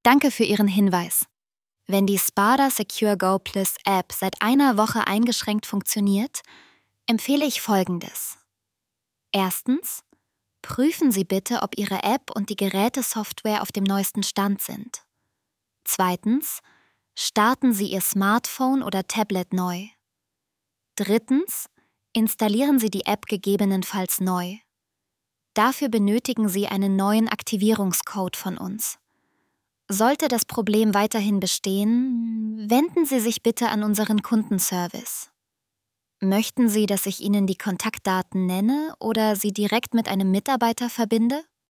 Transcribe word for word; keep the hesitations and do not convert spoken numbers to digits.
Danke für Ihren Hinweis. Wenn die Spada Secure Go Plus App seit einer Woche eingeschränkt funktioniert, empfehle ich Folgendes. Erstens, prüfen Sie bitte, ob Ihre App und die Gerätesoftware auf dem neuesten Stand sind. Zweitens, starten Sie Ihr Smartphone oder Tablet neu. Drittens, installieren Sie die App gegebenenfalls neu. Dafür benötigen Sie einen neuen Aktivierungscode von uns. Sollte das Problem weiterhin bestehen, wenden Sie sich bitte an unseren Kundenservice. Möchten Sie, dass ich Ihnen die Kontaktdaten nenne oder Sie direkt mit einem Mitarbeiter verbinde?